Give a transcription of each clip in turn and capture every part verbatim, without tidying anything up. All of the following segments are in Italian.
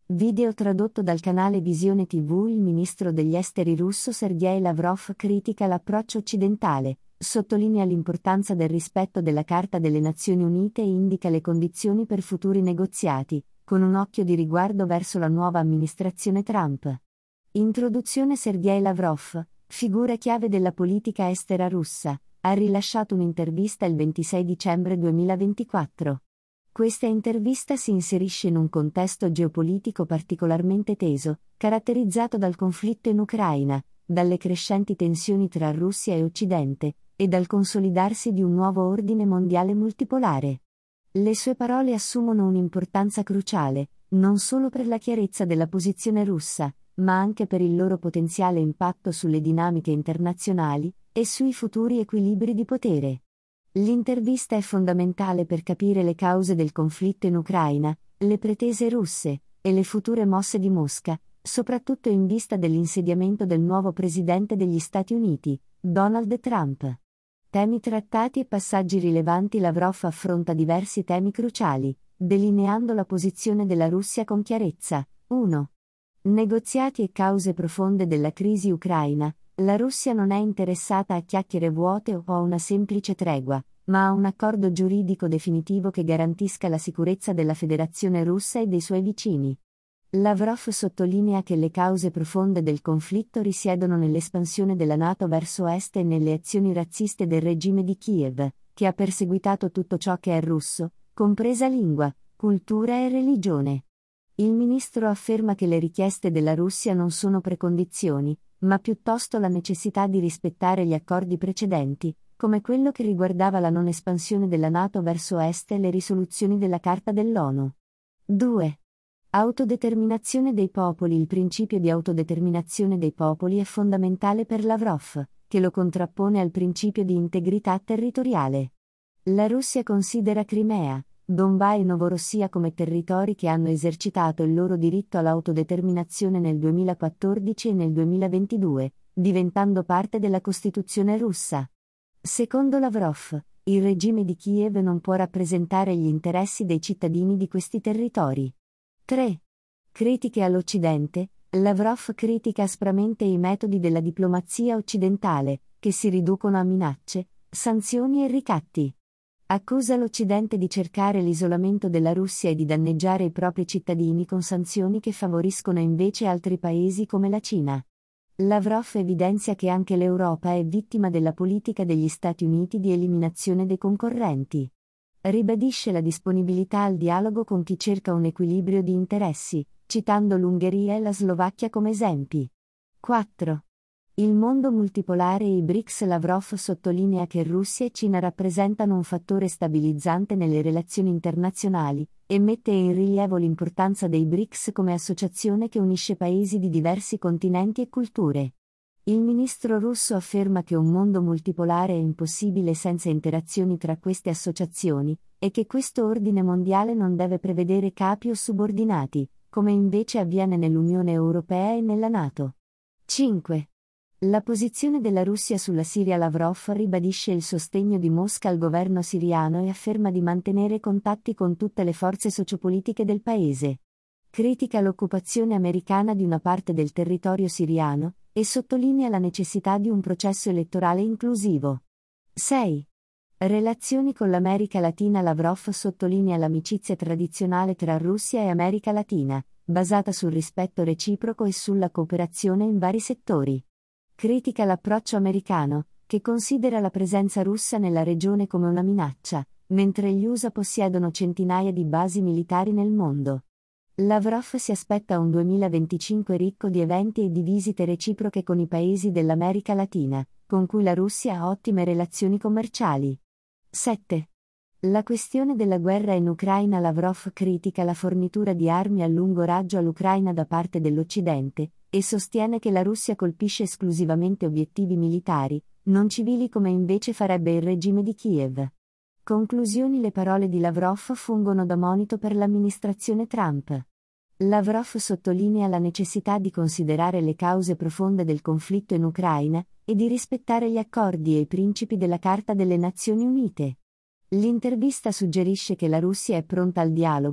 Video tradotto dal canale Visione tivù. Il ministro degli esteri russo Sergej Lavrov critica l'approccio occidentale, sottolinea l'importanza del rispetto della Carta delle Nazioni Unite e indica le condizioni per futuri negoziati, con un occhio di riguardo verso la nuova amministrazione Trump. Introduzione. Sergej Lavrov, figura chiave della politica estera russa, ha rilasciato un'intervista il ventisei dicembre duemilaventiquattro. Questa intervista si inserisce in un contesto geopolitico particolarmente teso, caratterizzato dal conflitto in Ucraina, dalle crescenti tensioni tra Russia e Occidente, e dal consolidarsi di un nuovo ordine mondiale multipolare. Le sue parole assumono un'importanza cruciale, non solo per la chiarezza della posizione russa, ma anche per il loro potenziale impatto sulle dinamiche internazionali e sui futuri equilibri di potere. L'intervista è fondamentale per capire le cause del conflitto in Ucraina, le pretese russe, e le future mosse di Mosca, soprattutto in vista dell'insediamento del nuovo presidente degli Stati Uniti, Donald Trump. Temi trattati e passaggi rilevanti. Lavrov affronta diversi temi cruciali, delineando la posizione della Russia con chiarezza. uno. Negoziati e cause profonde della crisi ucraina. La Russia non è interessata a chiacchiere vuote o a una semplice tregua, ma a un accordo giuridico definitivo che garantisca la sicurezza della Federazione russa e dei suoi vicini. Lavrov sottolinea che le cause profonde del conflitto risiedono nell'espansione della NATO verso est e nelle azioni razziste del regime di Kiev, che ha perseguitato tutto ciò che è russo, compresa lingua, cultura e religione. Il ministro afferma che le richieste della Russia non sono precondizioni, ma piuttosto la necessità di rispettare gli accordi precedenti, come quello che riguardava la non espansione della NATO verso est e le risoluzioni della Carta dell'ONU. due. Autodeterminazione dei popoli. Il principio di autodeterminazione dei popoli è fondamentale per Lavrov, che lo contrappone al principio di integrità territoriale. La Russia considera Crimea, Donbà e Novorossia come territori che hanno esercitato il loro diritto all'autodeterminazione nel duemilaquattordici e nel duemilaventidue, diventando parte della Costituzione russa. Secondo Lavrov, il regime di Kiev non può rappresentare gli interessi dei cittadini di questi territori. tre. Critiche all'Occidente. Lavrov critica aspramente i metodi della diplomazia occidentale, che si riducono a minacce, sanzioni e ricatti. Accusa l'Occidente di cercare l'isolamento della Russia e di danneggiare i propri cittadini con sanzioni che favoriscono invece altri paesi come la Cina. Lavrov evidenzia che anche l'Europa è vittima della politica degli Stati Uniti di eliminazione dei concorrenti. Ribadisce la disponibilità al dialogo con chi cerca un equilibrio di interessi, citando l'Ungheria e la Slovacchia come esempi. quattro. Il mondo multipolare e i B R I C S. Lavrov sottolinea che Russia e Cina rappresentano un fattore stabilizzante nelle relazioni internazionali, e mette in rilievo l'importanza dei B R I C S come associazione che unisce paesi di diversi continenti e culture. Il ministro russo afferma che un mondo multipolare è impossibile senza interazioni tra queste associazioni, e che questo ordine mondiale non deve prevedere capi o subordinati, come invece avviene nell'Unione Europea e nella NATO. cinque. La posizione della Russia sulla Siria. Lavrov ribadisce il sostegno di Mosca al governo siriano e afferma di mantenere contatti con tutte le forze sociopolitiche del paese. Critica l'occupazione americana di una parte del territorio siriano, e sottolinea la necessità di un processo elettorale inclusivo. sei. Relazioni con l'America Latina. Lavrov sottolinea l'amicizia tradizionale tra Russia e America Latina, basata sul rispetto reciproco e sulla cooperazione in vari settori. Critica l'approccio americano, che considera la presenza russa nella regione come una minaccia, mentre gli U S A possiedono centinaia di basi militari nel mondo. Lavrov si aspetta un duemilaventicinque ricco di eventi e di visite reciproche con i paesi dell'America Latina, con cui la Russia ha ottime relazioni commerciali. sette. La questione della guerra in Ucraina. Lavrov critica la fornitura di armi a lungo raggio all'Ucraina da parte dell'Occidente, e sostiene che la Russia colpisce esclusivamente obiettivi militari, non civili come invece farebbe il regime di Kiev. Conclusioni. Le parole di Lavrov fungono da monito per l'amministrazione Trump. Lavrov sottolinea la necessità di considerare le cause profonde del conflitto in Ucraina, e di rispettare gli accordi e i principi della Carta delle Nazioni Unite. L'intervista suggerisce che la Russia è pronta al dialogo,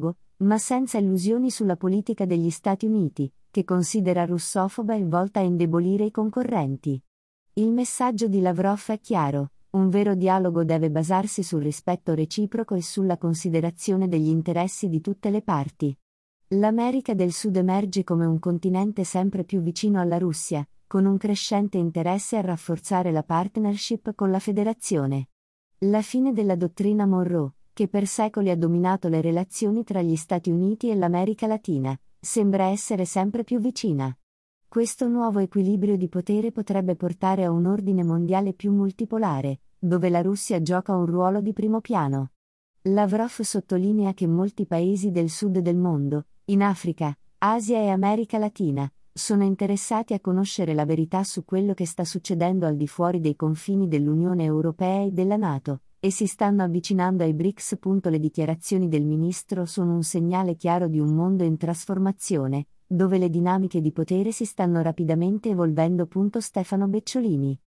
ma senza illusioni sulla politica degli Stati Uniti, che considera russofoba e volta a indebolire i concorrenti. Il messaggio di Lavrov è chiaro: un vero dialogo deve basarsi sul rispetto reciproco e sulla considerazione degli interessi di tutte le parti. L'America del Sud emerge come un continente sempre più vicino alla Russia, con un crescente interesse a rafforzare la partnership con la Federazione. La fine della dottrina Monroe, che per secoli ha dominato le relazioni tra gli Stati Uniti e l'America Latina, sembra essere sempre più vicina. Questo nuovo equilibrio di potere potrebbe portare a un ordine mondiale più multipolare, dove la Russia gioca un ruolo di primo piano. Lavrov sottolinea che molti paesi del sud del mondo, in Africa, Asia e America Latina, sono interessati a conoscere la verità su quello che sta succedendo al di fuori dei confini dell'Unione Europea e della NATO, e si stanno avvicinando ai B R I C S. Le dichiarazioni del ministro sono un segnale chiaro di un mondo in trasformazione, dove le dinamiche di potere si stanno rapidamente evolvendo. Stefano Becciolini